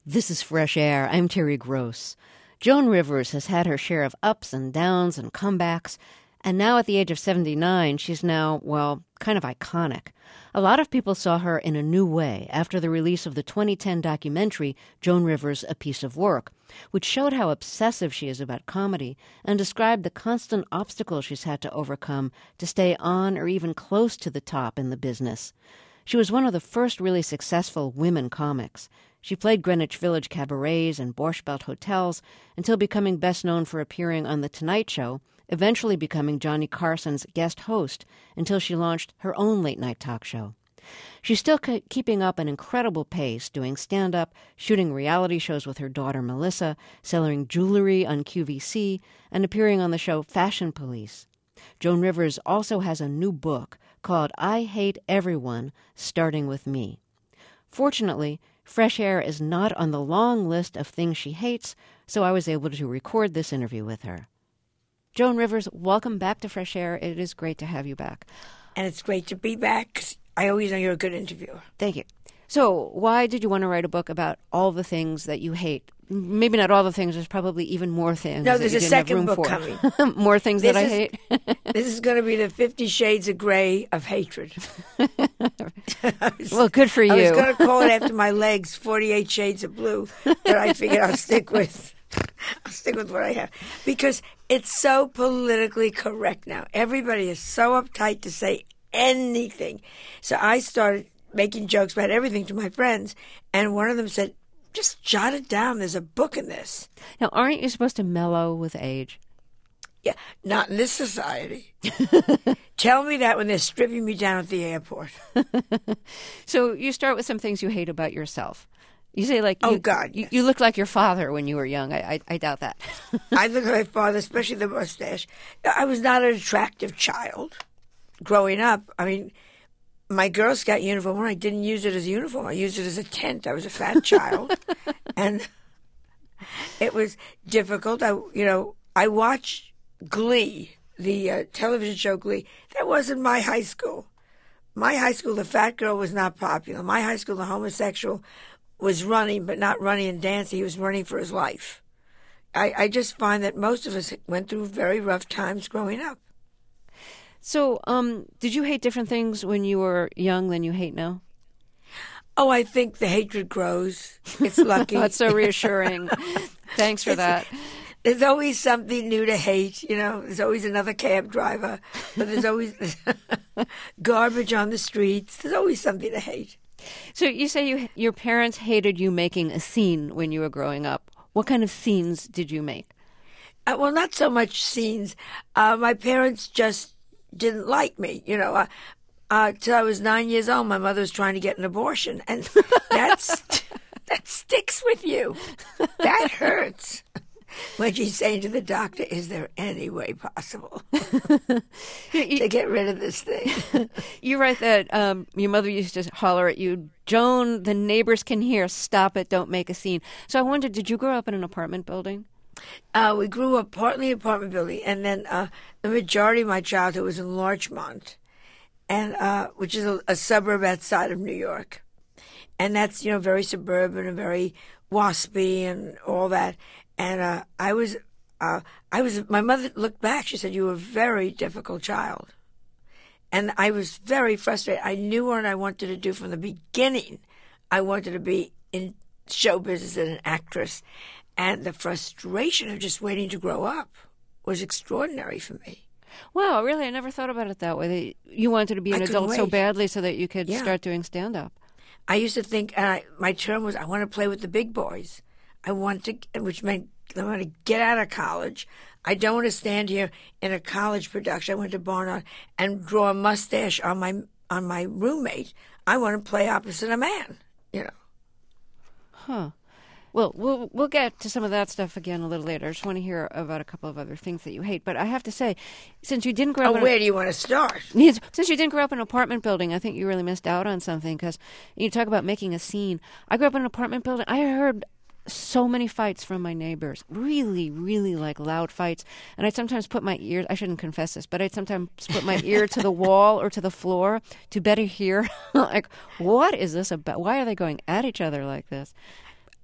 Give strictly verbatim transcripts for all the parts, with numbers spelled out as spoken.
This is Fresh Air. I'm Terry Gross. Joan Rivers has had her share of ups and downs and comebacks, and now at the age of seventy-nine, she's now, well, kind of iconic. A lot of people saw her in a new way after the release of the twenty ten documentary, Joan Rivers, A Piece of Work, which showed how obsessive she is about comedy and described the constant obstacles she's had to overcome to stay on or even close to the top in the business. She was one of the first really successful women comics. She played Greenwich Village cabarets and Borscht Belt hotels until becoming best known for appearing on The Tonight Show, eventually becoming Johnny Carson's guest host until she launched her own late-night talk show. She's still ke- keeping up an incredible pace, doing stand-up, shooting reality shows with her daughter Melissa, selling jewelry on Q V C, and appearing on the show Fashion Police. Joan Rivers also has a new book called I Hate Everyone, Starting With Me. Fortunately, Fresh Air is not on the long list of things she hates, so I was able to record this interview with her. Joan Rivers, welcome back to Fresh Air. It is great to have you back. And it's great to be back, 'cause I always know you're a good interviewer. Thank you. So why did you want to write a book about all the things that you hate? Maybe not all the things. There's probably even more things. No, that there's you a didn't have second room book for. coming. More things This that I is- hate. This is going to be the Fifty Shades of Grey of hatred. Well, good for you. I was going to call it after my legs, Forty-Eight Shades of Blue, but I figured I'll stick with, I'll stick with what I have because it's so politically correct now. Everybody is so uptight to say anything. So I started making jokes about everything to my friends, and one of them said, "Just jot it down. There's a book in this." Now, aren't you supposed to mellow with age? Yeah, not in this society. Tell me that when they're stripping me down at the airport. So you start with some things you hate about yourself. You say like, Oh, you, God, you, yes. you looked like your father when you were young. I, I, I doubt that. I look at my father, especially the mustache. I was not an attractive child growing up. I mean, my Girl Scout uniform, I didn't use it as a uniform. I used it as a tent. I was a fat child. And it was difficult. I, you know, I watched Glee, the uh, television show Glee. That wasn't my high school. My high school, the fat girl was not popular. My high school, the homosexual was running, but not running and dancing. He was running for his life. I, I just find that most of us went through very rough times growing up. So um, did you hate different things when you were young than you hate now? Oh, I think the hatred grows. It's lucky. That's so reassuring. Thanks for that. There's always something new to hate, you know. There's always another cab driver, but there's always garbage on the streets. There's always something to hate. So you say you your parents hated you making a scene when you were growing up. What kind of scenes did you make? Uh, well, not so much scenes. Uh, my parents just didn't like me, you know. Uh, uh, till I was nine years old, my mother was trying to get an abortion, and that's that sticks with you. That hurts. When she's saying to the doctor, "Is there any way possible to get rid of this thing?" You write that um, your mother used to holler at you, "Joan, the neighbors can hear. Stop it. Don't make a scene." So I wondered, did you grow up in an apartment building? Uh, we grew up partly in an apartment building, and then uh, the majority of my childhood was in Larchmont, and uh, which is a, a suburb outside of New York. And that's, you know, very suburban and very waspy and all that. And uh, I was, uh, I was. My mother looked back. She said, "You were a very difficult child," and I was very frustrated. I knew what I wanted to do from the beginning. I wanted to be in show business and an actress, and the frustration of just waiting to grow up was extraordinary for me. Wow, really? I never thought about it that way. That you wanted to be an I couldn't adult so wait. badly so that you could Yeah. start doing stand-up. I used to think, and I, my term was, I want to play with the big boys. I want to, which meant I want to get out of college. I don't want to stand here in a college production. I went to Barnard and draw a mustache on my on my roommate. I want to play opposite a man, you know. Huh. Well, we'll we'll get to some of that stuff again a little later. I just want to hear about a couple of other things that you hate. But I have to say, since you didn't grow Oh, up in where a, do you want to start? Yes, since you didn't grow up in an apartment building, I think you really missed out on something. Because you talk about making a scene. I grew up in an apartment building. I heard so many fights from my neighbors, really, really like loud fights. And I'd sometimes put my ear, I shouldn't confess this, but I'd sometimes put my ear to the wall or to the floor to better hear, like, what is this about? Why are they going at each other like this?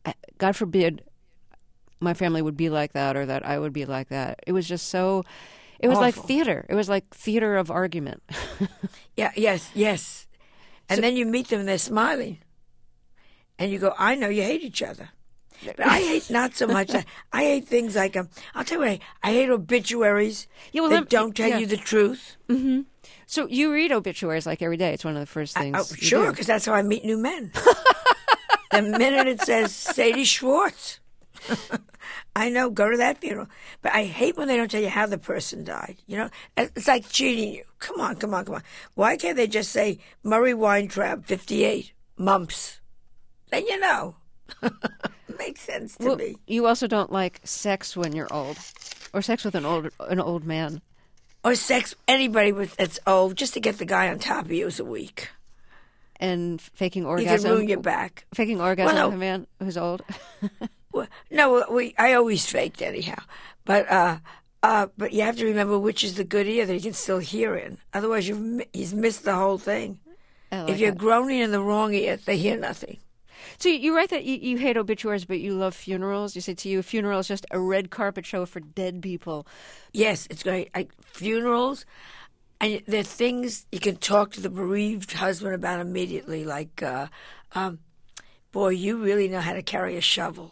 God forbid my family would be like that or that I would be like that. It was just so, it was Awful. like theater. It was like theater of argument. Yeah, yes, yes. And So- then you meet them and they're smiling. And you go, I know you hate each other. But I hate not so much that. I hate things like, um, I'll tell you what I hate. I hate obituaries Yeah, well, that let- don't tell yeah. you the truth. hmm So you read obituaries like every day. It's one of the first things. Oh, you sure, do. because that's how I meet new men. The minute it says Sadie Schwartz, I know, go to that funeral. But I hate when they don't tell you how the person died. You know, it's like cheating you. Come on, come on, come on. Why can't they just say Murray Weintraub, fifty-eight, mumps? Then you know. Makes sense to Well, me. you also don't like sex when you're old, or sex with an old an old man. Or sex, anybody with that's old, just to get the guy on top of you is a week. And faking You orgasm. can ruin your back. Faking orgasm Well, no. with a man who's old. Well, no, we I always faked anyhow. But uh, uh, but you have to remember which is the good ear that you can still hear in. Otherwise, you've mi- he's missed the whole thing. I like If you're that. groaning in the wrong ear, they hear nothing. So you write that you, you hate obituaries, but you love funerals. You say to you, a funeral is just a red carpet show for dead people. Yes, it's great. Like funerals, and there are things you can talk to the bereaved husband about immediately. Like, uh, um, boy, you really know how to carry a shovel.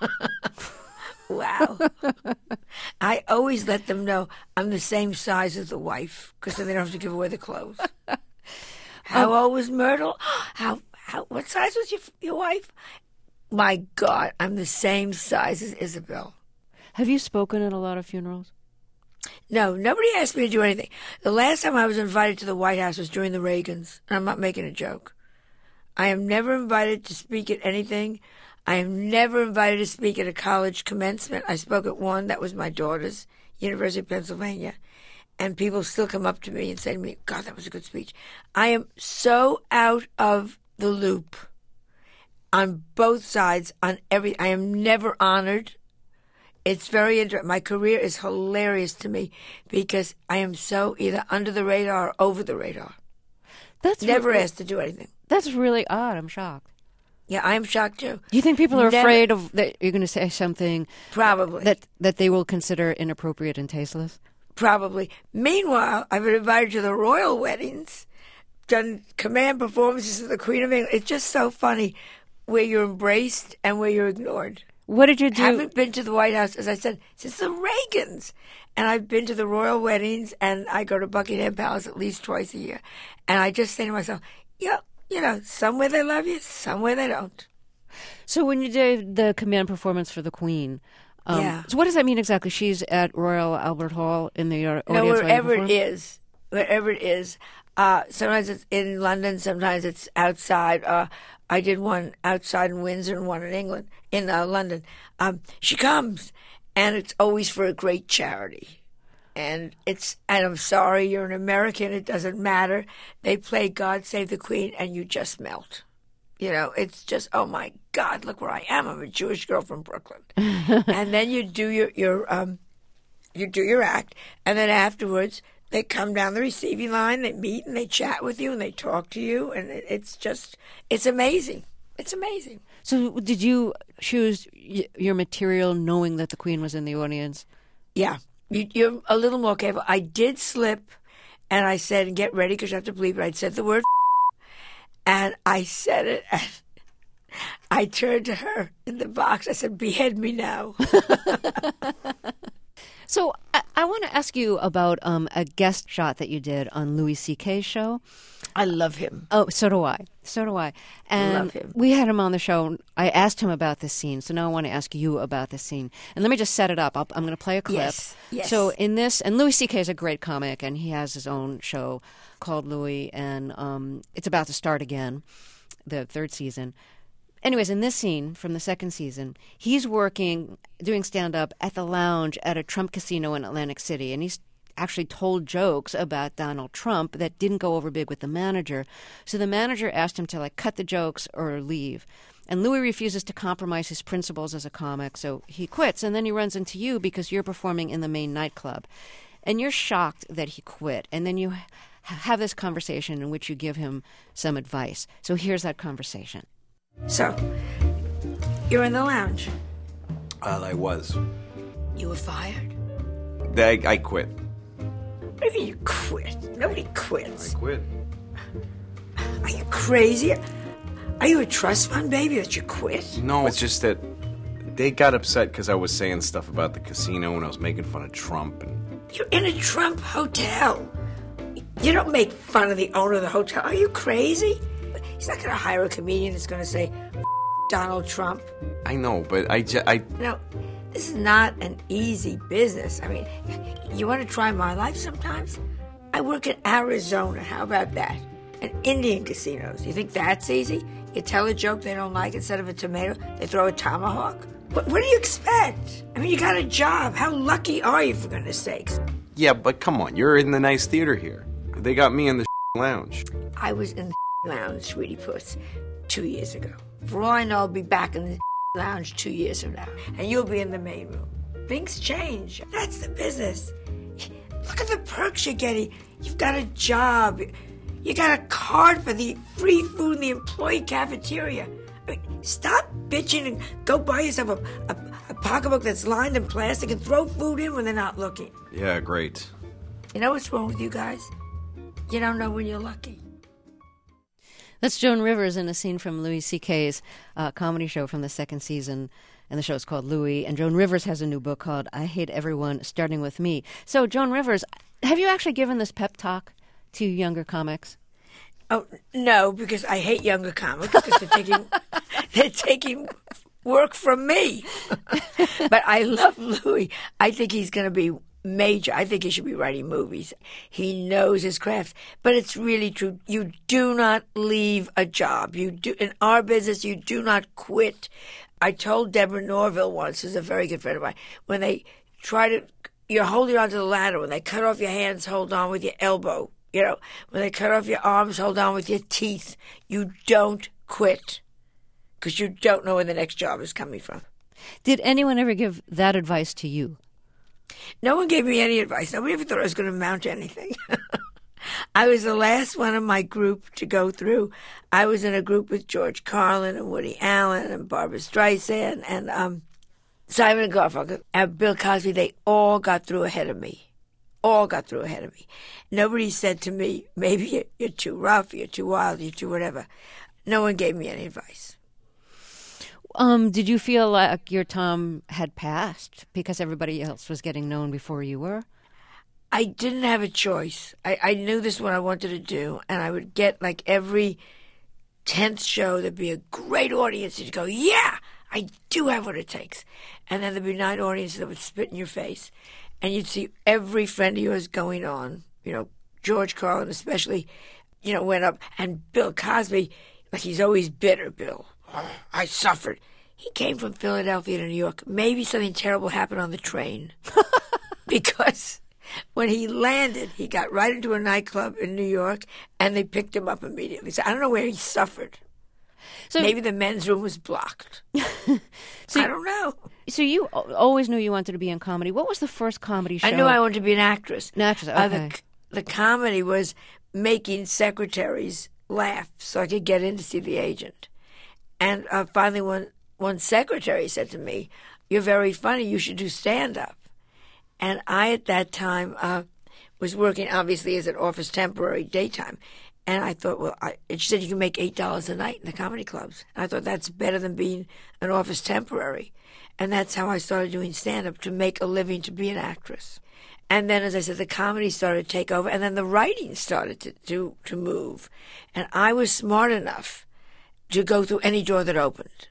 Wow. I always let them know I'm the same size as the wife, because then they don't have to give away the clothes. How old was Myrtle? How, how, what size was your, your wife? My God, I'm the same size as Isabel. Have you spoken at a lot of funerals? No, nobody asked me to do anything. The last time I was invited to the White House was during the Reagans, and I'm not making a joke. I am never invited to speak at anything. I am never invited to speak at a college commencement. I spoke at one that was my daughter's, University of Pennsylvania, and people still come up to me and say to me, God, that was a good speech. I am so out of the loop on both sides, on every, I am never honored. It's very interesting. My career is hilarious to me because I am so either under the radar or over the radar. That's Never re- asked to do anything. That's really odd. I'm shocked. Yeah, I am shocked too. Do you think people are Never- afraid of that you're going to say something Probably. that that they will consider inappropriate and tasteless? Probably. Meanwhile, I've been invited to the royal weddings, done command performances of the Queen of England. It's just so funny where you're embraced and where you're ignored. What did you do? Haven't been to the White House, as I said, since the Reagans. And I've been to the royal weddings, and I go to Buckingham Palace at least twice a year. And I just say to myself, yeah, you know, somewhere they love you, somewhere they don't. So when you did the command performance for the Queen, um, Yeah. so what does that mean exactly? She's at Royal Albert Hall in the uh, audience. No, while you wherever it perform? is, wherever it is. Uh, sometimes it's in London, sometimes it's outside. Uh, I did one outside in Windsor and one in England, in uh, London. Um, she comes, and it's always for a great charity. And it's, and I'm sorry, you're an American, it doesn't matter. They play God Save the Queen, and you just melt. You know, it's just, oh my God, look where I am. I'm a Jewish girl from Brooklyn. And then you do your, your, um, you do your act, and then afterwards, they come down the receiving line, they meet and they chat with you and they talk to you, and it, it's just, it's amazing. It's amazing. So did you choose y- your material knowing that the Queen was in the audience? Yeah, you, you're a little more careful. I did slip, and I said, and get ready because you have to bleep it. I said the word, and I said it, and I turned to her in the box. I said, behead me now. So I, I want to ask you about um, a guest shot that you did on Louis C K's show. I love him. Oh, so do I. So do I. And Love him. we had him on the show. I asked him about this scene, so now I want to ask you about this scene. And let me just set it up. I'll, I'm going to play a clip. Yes, yes. So in this, and Louis C K is a great comic, and he has his own show called Louis, and um, it's about to start again, the third season. Anyways, in this scene from the second season, he's working, doing stand-up at the lounge at a Trump casino in Atlantic City, and he's actually told jokes about Donald Trump that didn't go over big with the manager. So the manager asked him to, like, cut the jokes or leave. And Louis refuses to compromise his principles as a comic, so he quits. And then he runs into you because you're performing in the main nightclub. And you're shocked that he quit. And then you ha- have this conversation in which you give him some advice. So here's that conversation. So You're in the lounge. Uh, I was. You were fired? I, I quit. What do you mean you quit? Nobody quits. I quit. Are you crazy? Are you a trust fund baby that you quit? No, it's just that they got upset because I was saying stuff about the casino and I was making fun of Trump. And You're in a Trump hotel. You don't make fun of the owner of the hotel. Are you crazy? He's not going to hire a comedian that's going to say, Donald Trump. I know, but I, ju- I No, this is not an easy business. I mean, you want to try my life sometimes? I work in Arizona. How about that? And Indian casinos. You think that's easy? You tell a joke they don't like, instead of a tomato, they throw a tomahawk? What, what do you expect? I mean, you got a job. How lucky are you, for goodness sakes? yeah, but come on, you're in the nice theater here. They got me in the lounge. I was in the lounge, sweetie puss, two years ago. For all I know, I'll be back in the lounge two years from now, and you'll be in the main room. Things change. That's the business. Look at the perks you're getting. You've got a job. You got a card for the free food in the employee cafeteria. I mean, stop bitching and go buy yourself a, a, a pocketbook that's lined in plastic and throw food in when they're not looking. Yeah, great. You know what's wrong with you guys? You don't know when you're lucky. That's Joan Rivers in a scene from Louis C K's uh, comedy show from the second season. And the show is called Louis. And Joan Rivers has a new book called I Hate Everyone, Starting With Me. So, Joan Rivers, have you actually given this pep talk to younger comics? Oh, no, because I hate younger comics because they're taking, they're taking work from me. But I love Louis. I think he's going to be major. I think he should be writing movies. He knows his craft. But it's really true. You do not leave a job. You do in our business, you do not quit. I told Deborah Norville once, who's a very good friend of mine, when they try to, you're holding onto the ladder. When they cut off your hands, hold on with your elbow. You know, when they cut off your arms, hold on with your teeth. You don't quit because you don't know where the next job is coming from. Did anyone ever give that advice to you? No one gave me any advice. Nobody ever thought I was going to amount to anything. I was the last one in my group to go through. I was in a group with George Carlin and Woody Allen and Barbra Streisand and um, Simon and Garfunkel and Bill Cosby. They all got through ahead of me. All got through ahead of me. Nobody said to me, maybe you're, you're too rough, you're too wild, you're too whatever. No one gave me any advice. Um, did you feel like your time had passed because everybody else was getting known before you were? I didn't have a choice. I, I knew this is what I wanted to do, and I would get like every tenth show, there'd be a great audience. You'd go, yeah, I do have what it takes. And then there'd be nine audiences that would spit in your face. And you'd see every friend of yours going on. You know, George Carlin especially, you know, went up. And Bill Cosby, like he's always bitter, Bill. Oh, I suffered. He came from Philadelphia to New York. Maybe something terrible happened on the train. Because when he landed, he got right into a nightclub in New York, and they picked him up immediately. So I don't know where he suffered. So maybe the men's room was blocked. so, I don't know. So you always knew you wanted to be in comedy. What was the first comedy show? I knew I wanted to be an actress. An actress, okay. Uh, the, the comedy was making secretaries laugh so I could get in to see the agent. And uh, finally one, one secretary said to me, you're very funny, you should do stand-up. And I, at that time, uh, was working, obviously, as an office temporary daytime. And I thought, well, I, she said you can make eight dollars a night in the comedy clubs. And I thought that's better than being an office temporary. And that's how I started doing stand-up, to make a living, to be an actress. And then, as I said, the comedy started to take over, and then the writing started to, to, to move. And I was smart enough to go through any door that opened.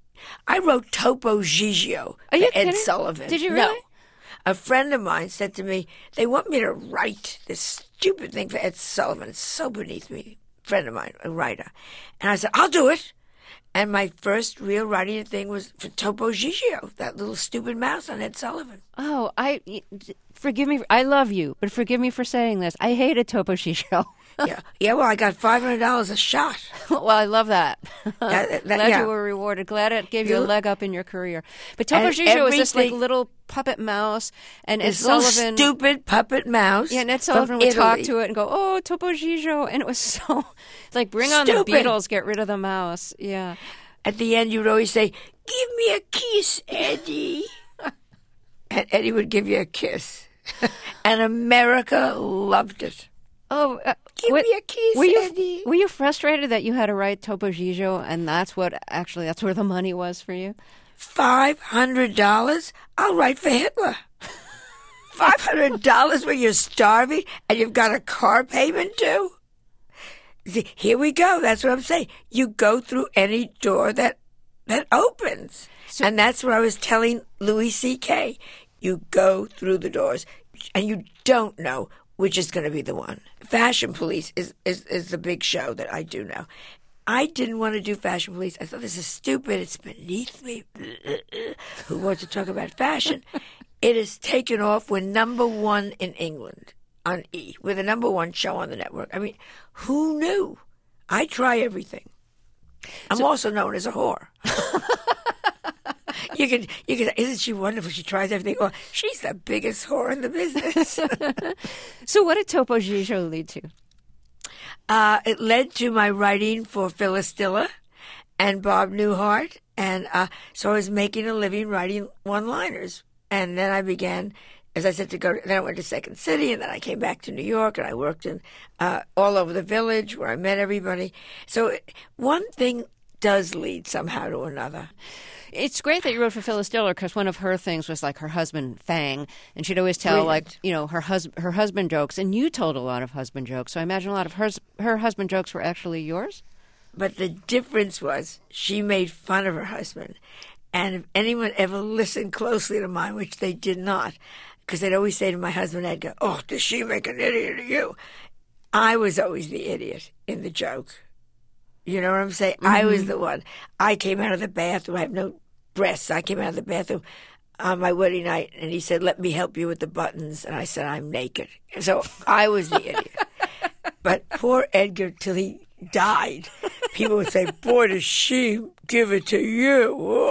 I wrote Topo Gigio Are you to Ed kidding? Sullivan. Did you really? No. A friend of mine said to me, they want me to write this stupid thing for Ed Sullivan. It's so beneath me. A friend of mine, a writer. And I said, I'll do it. And my first real writing thing was for Topo Gigio, that little stupid mouse on Ed Sullivan. Oh, I forgive me. I love you, but forgive me for saying this. I hated Topo Gigio. yeah, yeah. Well, I got five hundred dollars a shot. Well, I love that. that, that Glad yeah. you were rewarded. Glad it gave you, you a leg up in your career. But Topo and Gigio was this like little puppet mouse, and Ed Sullivan, stupid puppet mouse. Yeah, and Ed Sullivan would Italy. talk to it and go, "Oh, Topo Gigio," and it was so like, bring stupid. on the Beatles, get rid of the mouse. Yeah. at the end, you would always say, "Give me a kiss, Eddie." And Eddie would give you a kiss. And America loved it. Oh, uh, Give what, me a kiss, were you, Eddie. Were you frustrated that you had to write Topo Gigio, and that's what actually that's where the money was for you? Five hundred dollars? I'll write for Hitler. Five hundred dollars when you're starving and you've got a car payment due? See, here we go. That's what I'm saying. You go through any door that that opens. So, and that's what I was telling Louis C K. You go through the doors, and you don't know which is going to be the one. Fashion Police is, is, is the big show that I do now. I didn't want to do Fashion Police. I thought, this is stupid. It's beneath me. Who wants to talk about fashion? It has taken off. We're number one in England on E. We're the number one show on the network. I mean, who knew? I try everything. I'm so, also known as a whore. You can, you can. Isn't she wonderful? She tries everything. Well, she's the biggest whore in the business. So, what did Topo Gigio lead to? Uh, it led to my writing for Phyllis Diller and Bob Newhart, and uh, so I was making a living writing one-liners. And then I began, as I said, to go. Then I went to Second City, and then I came back to New York, and I worked in uh, all over the village where I met everybody. So, one thing does lead somehow to another. It's great that you wrote for Phyllis Diller, because one of her things was like her husband Fang, and she'd always tell Brilliant. like you know her hus- her husband jokes, and you told a lot of husband jokes. So I imagine a lot of hers her husband jokes were actually yours. But the difference was she made fun of her husband, and if anyone ever listened closely to mine, which they did not, because they'd always say to my husband Edgar, "Oh, does she make an idiot of you?" I was always the idiot in the joke. You know what I'm saying? Mm-hmm. I was the one. I came out of the bathroom. I have no breasts. I came out of the bathroom on my wedding night, and he said, "Let me help you with the buttons." And I said, "I'm naked." So I was the idiot. But poor Edgar, till he died, people would say, "Boy, does she give it to you."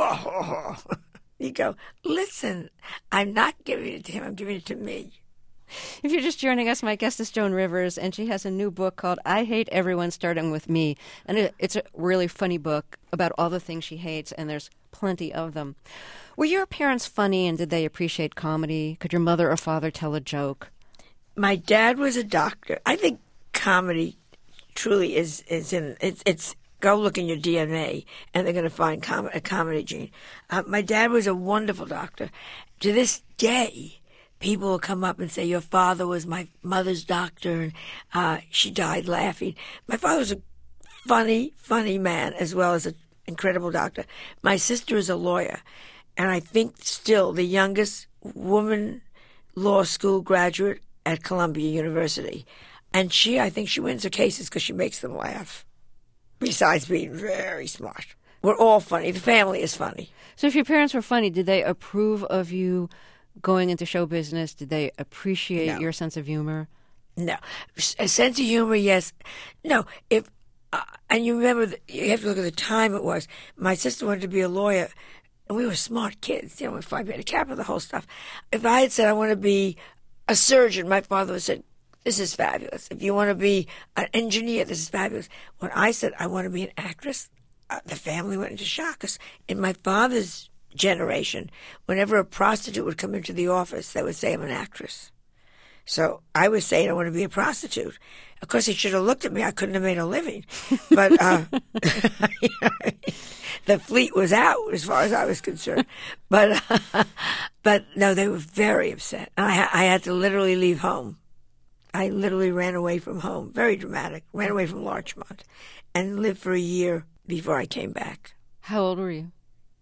You go, "Listen, I'm not giving it to him. I'm giving it to me." If you're just joining us, my guest is Joan Rivers, and she has a new book called I Hate Everyone, Starting With Me. And it, it's a really funny book about all the things she hates, and there's plenty of them. Were your parents funny, and did they appreciate comedy? Could your mother or father tell a joke? My dad was a doctor. I think comedy truly is, is in, it's, it's, go look in your D N A, and they're going to find com- a comedy gene. Uh, my dad was a wonderful doctor. To this day, people will come up and say, "Your father was my mother's doctor, and uh, she died laughing." My father was a funny, funny man, as well as an incredible doctor. My sister is a lawyer, and I think still the youngest woman law school graduate at Columbia University. And she, I think she wins her cases because she makes them laugh, besides being very smart. We're all funny. The family is funny. So if your parents were funny, did they approve of you going into show business? Did they appreciate No. your sense of humor? No. A sense of humor, yes. No. If uh, and you remember, the, you have to look at the time it was. My sister wanted to be a lawyer, and we were smart kids, you know, with Phi Beta Kappa, the whole stuff. If I had said I want to be a surgeon, my father would have said, "This is fabulous." If you want to be an engineer, this is fabulous. When I said I want to be an actress, uh, the family went into shock. 'Cause in my father's generation, whenever a prostitute would come into the office, they would say, "I'm an actress." So I was saying I want to be a prostitute. Of course, he should have looked at me. I couldn't have made a living. But uh, you know, the fleet was out as far as I was concerned. But uh, but no, they were very upset. I, I had to literally leave home. I literally ran away from home. Very dramatic. Ran away from Larchmont and lived for a year before I came back. How old were you?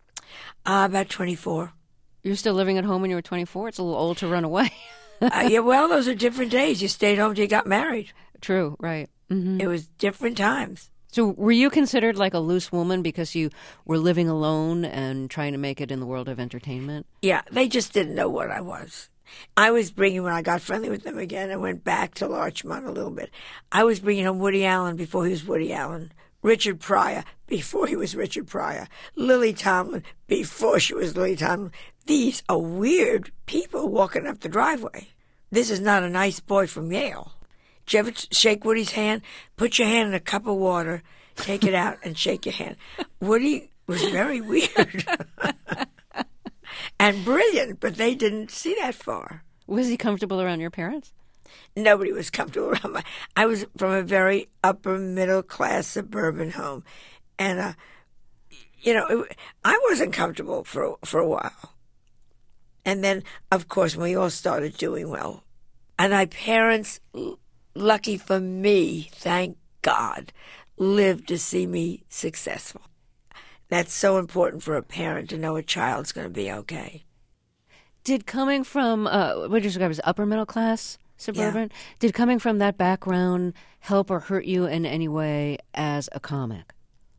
Uh, about twenty-four. You were still living at home when you were twenty-four? It's a little old to run away. uh, yeah, well, those are different days. You stayed home till you got married. True, right. Mm-hmm. It was different times. So were you considered like a loose woman because you were living alone and trying to make it in the world of entertainment? Yeah, they just didn't know what I was. I was bringing, when I got friendly with them again, I went back to Larchmont a little bit. I was bringing home Woody Allen before he was Woody Allen. Richard Pryor before he was Richard Pryor. Lily Tomlin before she was Lily Tomlin. These are weird people walking up the driveway. This is not a nice boy from Yale. Did you ever shake Woody's hand? Put your hand in a cup of water, take it out, and shake your hand. Woody was very weird and brilliant, but they didn't see that far. Was he comfortable around your parents? Nobody was comfortable around my. I was from a very upper middle class suburban home, and uh, you know, it, I wasn't comfortable for for a while. And then, of course, we all started doing well, and my parents, lucky for me, thank God, lived to see me successful. That's so important for a parent to know a child's going to be okay. Did coming from uh, what did you describe as upper middle class? Suburban? Yeah. Did coming from that background help or hurt you in any way as a comic?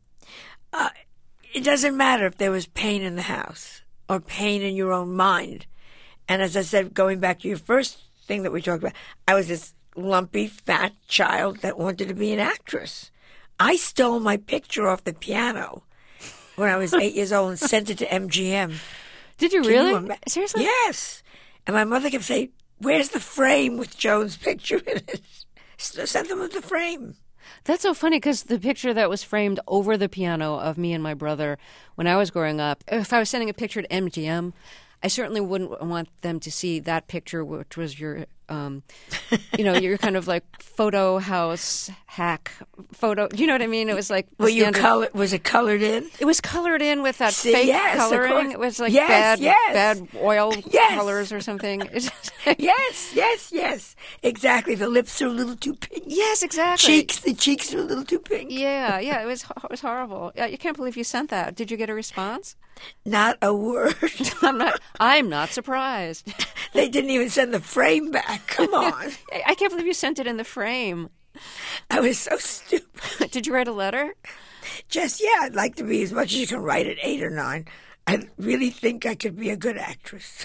Uh, it doesn't matter if there was pain in the house or pain in your own mind. And as I said, going back to your first thing that we talked about, I was this lumpy, fat child that wanted to be an actress. I stole my picture off the piano when I was eight years old and sent it to M G M. Did you Can really? you ima- Seriously? Yes. And my mother kept saying, "Where's the frame with Joan's picture in it?" Sent them with the frame. That's so funny because the picture that was framed over the piano of me and my brother when I was growing up, if I was sending a picture to M G M, I certainly wouldn't want them to see that picture, which was your, um, you know, your kind of like photo house hack photo. You know what I mean? It was like Were you standard- color? Was it colored in? It was colored in with that See, fake yes, of coloring. course. It was like Yes, bad, yes. bad oil Yes. colors or something. It's just like- Yes, yes, yes. Exactly. The lips are a little too pink. Yes, exactly. Cheeks, the cheeks are a little too pink. Yeah, yeah. It was it was horrible. Yeah, you can't believe you sent that. Did you get a response? Not a word. I'm not. I'm not surprised. They didn't even send the frame back. Come on. I can't believe you sent it in the frame. I was so stupid. Did you write a letter? Just, yeah, I'd like to be as much as you can write at eight or nine. I really think I could be a good actress.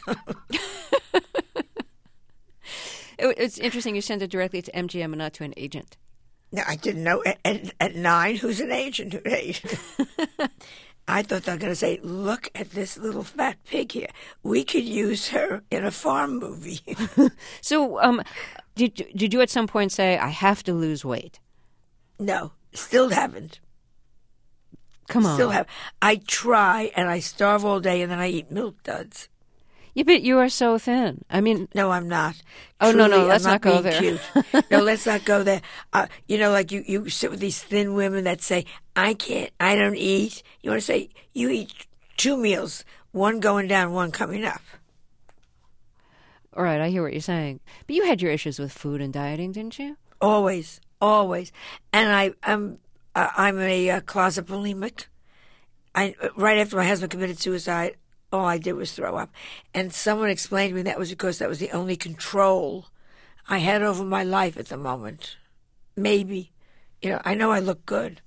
It, it's interesting you sent it directly to M G M and not to an agent. No, I didn't know at, at, at nine who's an agent. Who's an agent? I thought they were going to say, "Look at this little fat pig here. We could use her in a farm movie." So, um, did did you at some point say, "I have to lose weight"? No, still haven't. Come on. Still have. I try and I starve all day and then I eat milk duds. Yeah, but you are so thin. I mean, No, I'm not. Oh, no, no, Truly, let's I'm not go being there. Cute. No, let's not go there. Uh, you know, like you, you sit with these thin women that say, "I can't, I don't eat." You want to say, you eat two meals, one going down, one coming up. all right, I hear what you're saying. But you had your issues with food and dieting, didn't you? Always, always. And I, I'm, uh, I'm a uh, closet bulimic. I right after my husband committed suicide, all I did was throw up. And someone explained to me that was because that was the only control I had over my life at the moment. Maybe. You know, I know I look good.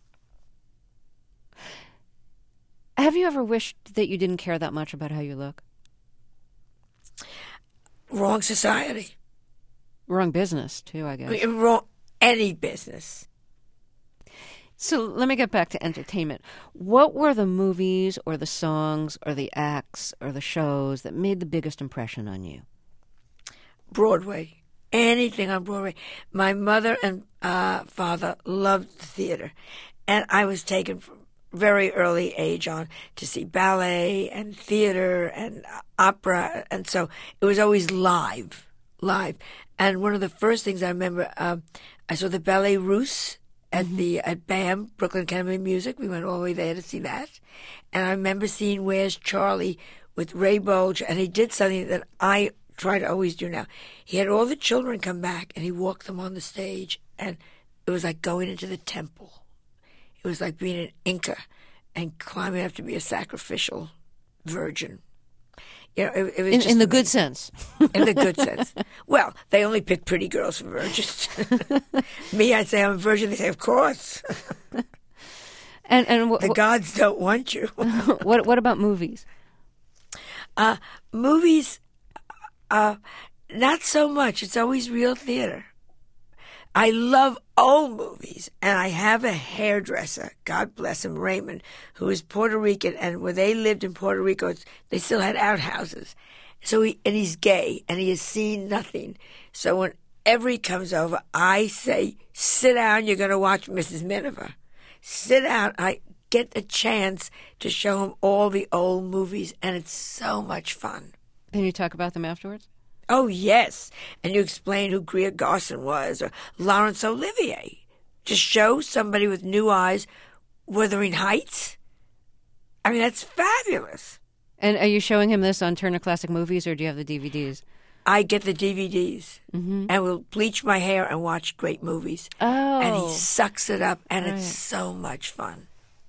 Have you ever wished that you didn't care that much about how you look? Wrong society. Wrong business, too, I guess. I mean, wrong any business. So let me get back to entertainment. What were the movies or the songs or the acts or the shows that made the biggest impression on you? Broadway. Anything on Broadway. My mother and uh, father loved the theater. And I was taken from very early age on to see ballet and theater and opera. And so it was always live, live. And one of the first things I remember, um, I saw the Ballet Russe at the at BAM, Brooklyn Academy of Music. We went all the way there to see that. And I remember seeing Where's Charlie with Ray Bolger, and he did something that I try to always do now. He had all the children come back, and he walked them on the stage, and it was like going into the temple. It was like being an Inca and climbing up to be a sacrificial virgin. You know, it, it was In, just in the good amazing. sense. In the good sense. Well, they only pick pretty girls for virgins. Me, I'd say I'm a virgin. They say, of course. And and wh- The gods don't want you. wh- what what about movies? Uh, movies, uh, not so much. It's always real theater. I love old movies, and I have a hairdresser, God bless him, Raymond, who is Puerto Rican, and where they lived in Puerto Rico, it's- they still had outhouses. So he, and he's gay, and he has seen nothing. So whenever he comes over, I say, "Sit down, you're going to watch Missus Miniver. Sit down." I get a chance to show him all the old movies, and it's so much fun. Can you talk about them afterwards? Oh, yes. And you explain who Greer Garson was or Laurence Olivier. To show somebody with new eyes Wuthering Heights. I mean, that's fabulous. And are you showing him this on Turner Classic Movies, or do you have the D V Ds? I get the D V Ds, mm-hmm. and we'll bleach my hair and watch great movies. Oh. And he sucks it up, and right. it's so much fun.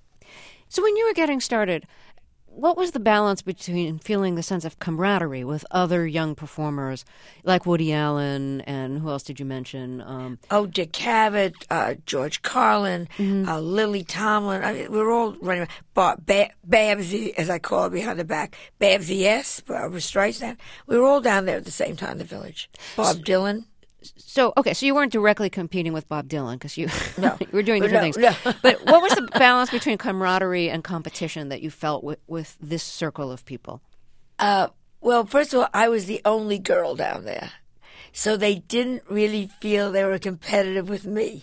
So when you were getting started, what was the balance between feeling the sense of camaraderie with other young performers like Woody Allen and who else did you mention? Um, oh, Dick Cavett, uh, George Carlin, mm-hmm. uh, Lily Tomlin. I mean, we were all running around. Bob, ba- Babsy, as I call her behind the back. Babsy, yes, Barbara Streisand. We were all down there at the same time in the Village. Bob so, Dylan. So, okay, so you weren't directly competing with Bob Dylan because you, no. you were doing different no, things. No. But what was the balance between camaraderie and competition that you felt with, with this circle of people? Uh, well, first of all, I was the only girl down there. So they didn't really feel they were competitive with me.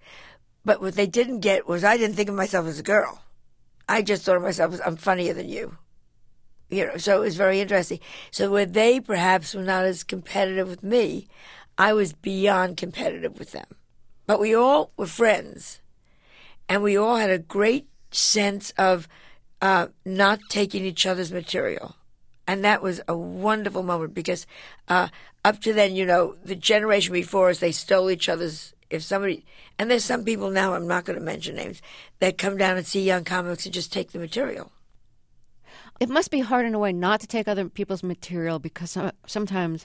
But what they didn't get was I didn't think of myself as a girl. I just thought of myself as I'm funnier than you. You know, so it was very interesting. So where they perhaps were not as competitive with me, I was beyond competitive with them. But we all were friends. And we all had a great sense of uh, not taking each other's material. And that was a wonderful moment because uh, up to then, you know, the generation before us, they stole each other's, if somebody, and there's some people now, I'm not going to mention names, that come down and see young comics and just take the material. It must be hard in a way not to take other people's material because sometimes...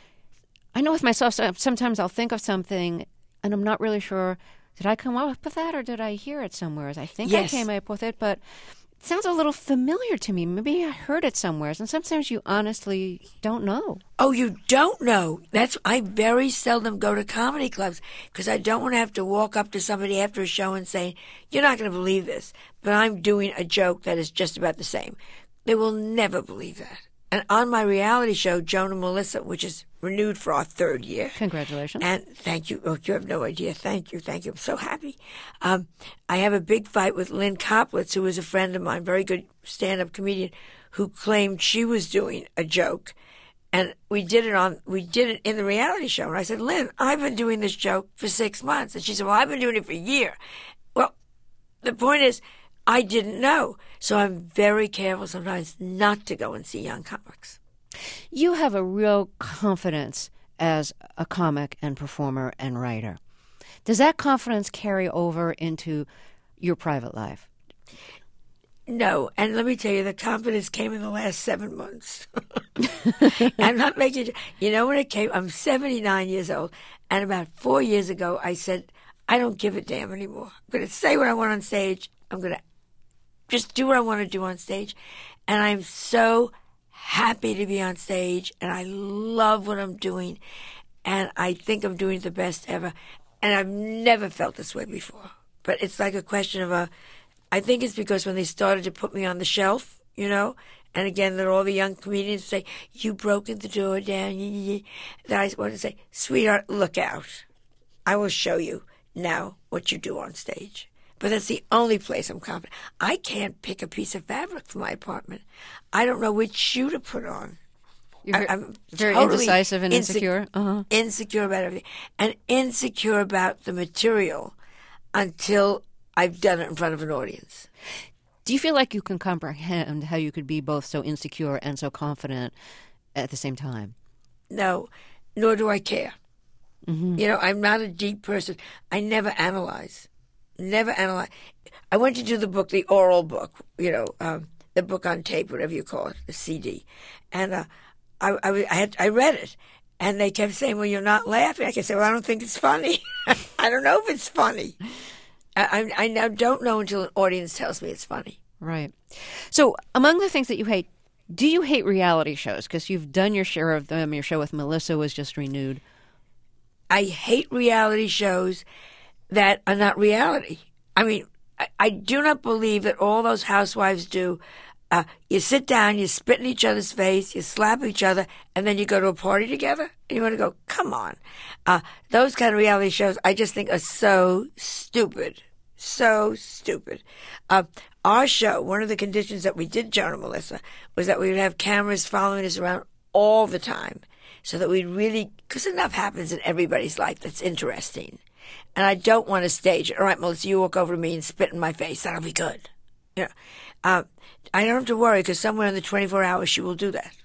I know with myself, sometimes I'll think of something and I'm not really sure, did I come up with that or did I hear it somewhere? I think yes. I came up with it, but it sounds a little familiar to me. Maybe I heard it somewhere, and sometimes you honestly don't know. Oh, you don't know? That's I very seldom go to comedy clubs because I don't want to have to walk up to somebody after a show and say, you're not going to believe this, but I'm doing a joke that is just about the same. They will never believe that. And on my reality show, Joan and Melissa, which is renewed for our third year. Congratulations. And thank you. Oh, you have no idea. Thank you. Thank you. I'm so happy. Um, I have a big fight with Lynn Koplitz, who is a friend of mine, very good stand-up comedian, who claimed she was doing a joke. And we did it on, we did it in the reality show. And I said, Lynn, I've been doing this joke for six months. And she said, well, I've been doing it for a year. Well, the point is, I didn't know. So I'm very careful sometimes not to go and see young comics. You have a real confidence as a comic and performer and writer. Does that confidence carry over into your private life? No. And let me tell you, the confidence came in the last seven months. I'm not making, you know when it came, I'm seventy-nine years old. And about four years ago, I said, I don't give a damn anymore. I'm going to say what I want on stage. I'm going to just do what I want to do on stage. And I'm so happy to be on stage. And I love what I'm doing. And I think I'm doing the best ever. And I've never felt this way before. But it's like a question of a, I think it's because when they started to put me on the shelf, you know, and again, there are all the young comedians say, you broken the door down. That I want to say, sweetheart, look out. I will show you now what you do on stage. But that's the only place I'm confident. I can't pick a piece of fabric for my apartment. I don't know which shoe to put on. You're I, I'm very totally indecisive and inse- insecure. Uh-huh. Insecure about everything. And insecure about the material until I've done it in front of an audience. Do you feel like you can comprehend how you could be both so insecure and so confident at the same time? No, nor do I care. Mm-hmm. You know, I'm not a deep person. I never analyze. Never analyze. I went to do the book, the oral book, you know, um, the book on tape, whatever you call it, the C D. And uh, I, I, I, had, I read it. And they kept saying, well, you're not laughing. I can say, well, I don't think it's funny. I don't know if it's funny. I, I, I now don't know until an audience tells me it's funny. Right. So among the things that you hate, do you hate reality shows? Because you've done your share of them. Your show with Melissa was just renewed. I hate reality shows that are not reality. I mean, I, I do not believe that all those housewives do. Uh, you sit down, you spit in each other's face, you slap each other, and then you go to a party together? And you want to go, come on. Uh, those kind of reality shows I just think are so stupid. So stupid. Uh, our show, one of the conditions that we did, Joan and Melissa, was that we would have cameras following us around all the time, so that we'd really, because enough happens in everybody's life that's interesting. And I don't want to stage it. All right, Melissa, you walk over to me and spit in my face. That'll be good. You know, uh, I don't have to worry, because somewhere in the twenty-four hours she will do that.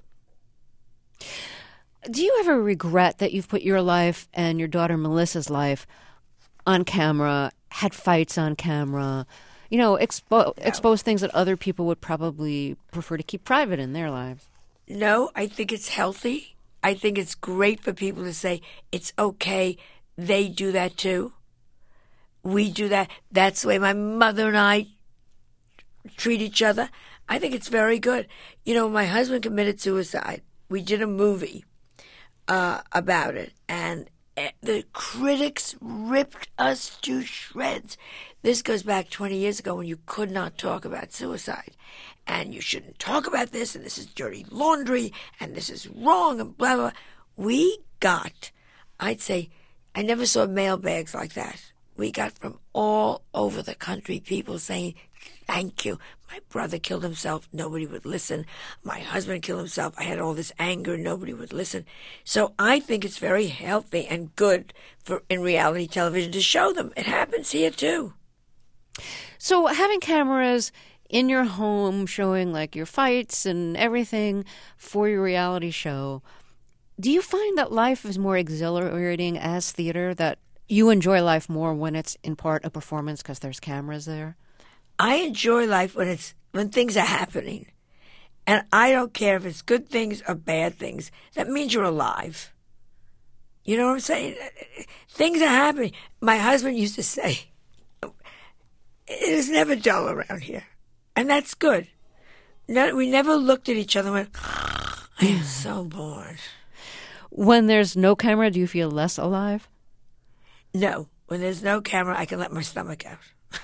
Do you ever regret that you've put your life and your daughter Melissa's life on camera, had fights on camera, you know, expo- Yeah. expose things that other people would probably prefer to keep private in their lives? No, I think it's healthy. I think it's great for people to say, it's okay, they do that too. We do that. That's the way my mother and I treat each other. I think it's very good. You know, my husband committed suicide. We did a movie uh, about it, and the critics ripped us to shreds. This goes back twenty years ago when you could not talk about suicide. And you shouldn't talk about this, and this is dirty laundry, and this is wrong, and blah, blah. We got, I'd say, I never saw mailbags like that. We got from all over the country people saying, thank you. My brother killed himself. Nobody would listen. My husband killed himself. I had all this anger. Nobody would listen. So I think it's very healthy and good for in reality television to show them. It happens here, too. So having cameras in your home showing like your fights and everything for your reality show, do you find that life is more exhilarating as theater, that you enjoy life more when it's in part a performance because there's cameras there? I enjoy life when it's when things are happening. And I don't care if it's good things or bad things. That means you're alive. You know what I'm saying? Things are happening. My husband used to say, it is never dull around here. And that's good. No, we never looked at each other and went, I am so bored. When there's no camera, do you feel less alive? No. When there's no camera, I can let my stomach out.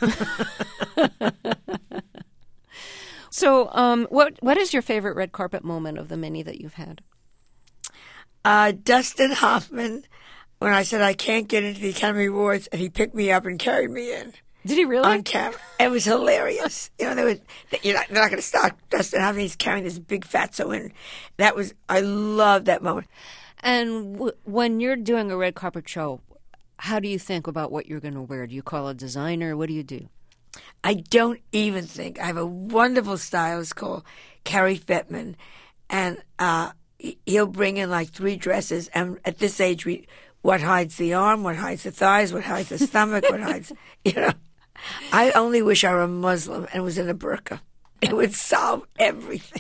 So um, what what is your favorite red carpet moment of the many that you've had? Uh, Dustin Hoffman, when I said I can't get into the Academy Awards, and he picked me up and carried me in. Did he really? On camera. It was hilarious. You know, they were, you're not, they're not going to stop Dustin Hoffman. He's carrying this big fatso in. That was, I loved that moment. And w- when you're doing a red carpet show, how do you think about what you're going to wear? Do you call a designer? What do you do? I don't even think. I have a wonderful stylist called Carrie Fettman, and uh, he'll bring in like three dresses. And at this age, we what hides the arm, what hides the thighs, what hides the stomach, what hides, you know. I only wish I were a Muslim and was in a burqa. It would solve everything.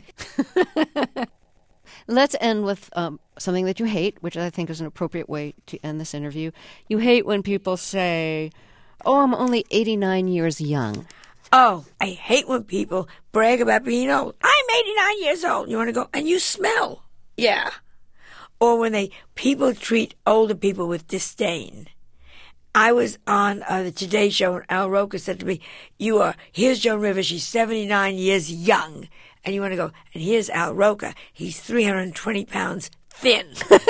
Let's end with um, something that you hate, which I think is an appropriate way to end this interview. You hate when people say, oh, I'm only eighty-nine years young. Oh, I hate when people brag about being old. I'm eighty-nine years old. You want to go? And you smell. Yeah. Or when they people treat older people with disdain. I was on uh, the Today Show, and Al Roker said to me, you are, here's Joan Rivers, she's seventy-nine years young. And you want to go, and here's Al Roker, he's three hundred twenty pounds thin.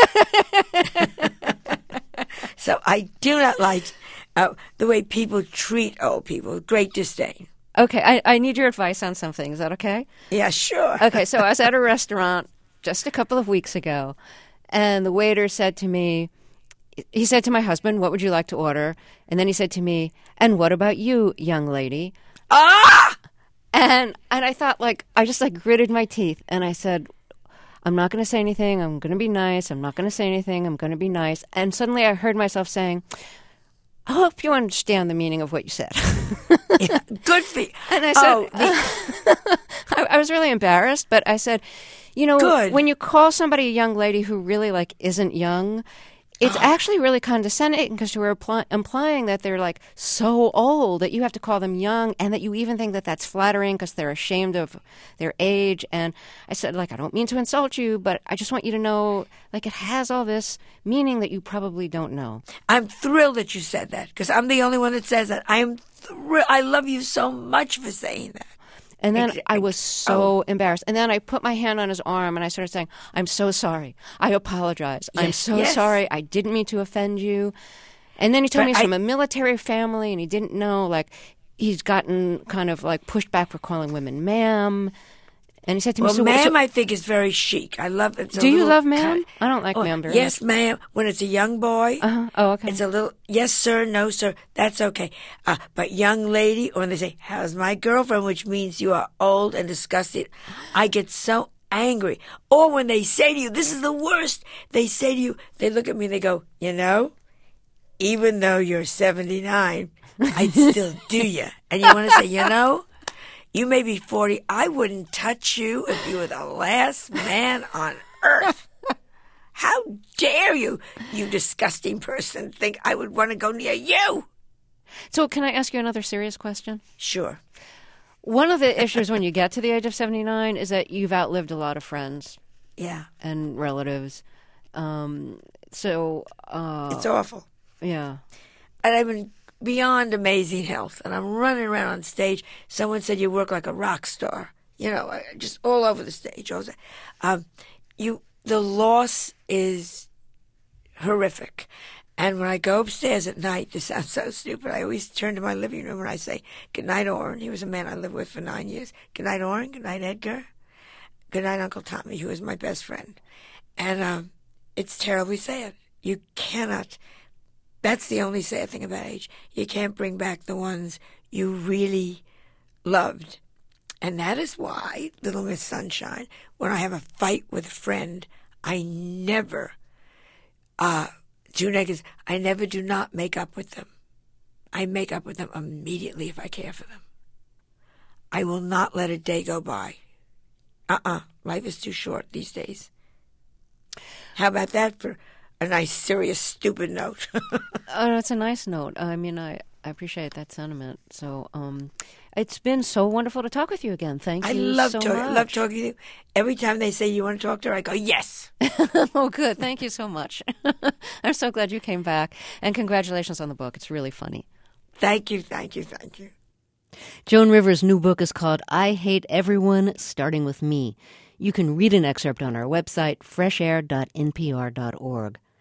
So I do not like uh, the way people treat old people with great disdain. Okay, I, I need your advice on something. Is that okay? Yeah, sure. Okay, so I was at a restaurant just a couple of weeks ago, and the waiter said to me, he said to my husband, what would you like to order? And then he said to me, and what about you, young lady? Ah! And and I thought, like, I just, like, gritted my teeth, and I said, I'm not going to say anything. I'm going to be nice. I'm not going to say anything. I'm going to be nice. And suddenly I heard myself saying, I hope you understand the meaning of what you said. Yeah, good for you. And I said, oh, the- I, I was really embarrassed, but I said, you know, Good. when you call somebody a young lady who really, like, isn't young, it's actually really condescending because you were impl- implying that they're, like, so old that you have to call them young, and that you even think that that's flattering because they're ashamed of their age. And I said, like, I don't mean to insult you, but I just want you to know, like, it has all this meaning that you probably don't know. I'm thrilled that you said that, because I'm the only one that says that. I'm thrilled. I love you so much for saying that. And then Ex- I was so oh. embarrassed. And then I put my hand on his arm and I started saying, I'm so sorry. I apologize. I'm Yes, so yes. sorry. I didn't mean to offend you. And then he told But me he's I- from a military family, and he didn't know, like, he's gotten kind of, like, pushed back for calling women ma'am. And he said to me, Well, so, ma'am, so I think is very chic. I love it. do you love ma'am? I don't like oh, ma'am very yes, much. ma'am. When it's a young boy, Uh-huh. Oh, okay. it's a little, yes, sir, no, sir. That's okay. Uh, but young lady, or when they say, how's my girlfriend, which means you are old and disgusted, I get so angry. Or when they say to you, this is the worst, they say to you, they look at me and they go, you know, even though you're seventy-nine, I'd still do you. And you want to say, you know, you may be forty. I wouldn't touch you if you were the last man on earth. How dare you, you disgusting person, think I would want to go near you? So can I ask you another serious question? Sure. One of the issues when you get to the age of seventy-nine is that you've outlived a lot of friends Yeah. and relatives. Um, so, uh, It's awful. yeah. And I'm in beyond amazing health, and I'm running around on stage. Someone said you work like a rock star. You know, I- just all over the stage. I was, Um, you, the loss is horrific. And when I go upstairs at night, this sounds so stupid, I always turn to my living room and I say, good night, Orrin. He was a man I lived with for nine years. Good night, Orrin. Good night, Edgar. Good night, Uncle Tommy, who was my best friend. And um, it's terribly sad. You cannot, that's the only sad thing about age. You can't bring back the ones you really loved. And that is why, Little Miss Sunshine, when I have a fight with a friend, I never, uh, two negatives, I never do not make up with them. I make up with them immediately if I care for them. I will not let a day go by. Uh-uh. Life is too short these days. How about that for a nice, serious, stupid note? Oh, that's a nice note. I mean, I, I appreciate that sentiment. So, um, it's been so wonderful to talk with you again. Thank I you love so talking. much. love talking to you. Every time they say you want to talk to her, I go, yes. Oh, good. Thank you so much. I'm so glad you came back. And congratulations on the book. It's really funny. Thank you, thank you, thank you. Joan Rivers' new book is called I Hate Everyone, Starting With Me. You can read an excerpt on our website, fresh air dot n p r dot org.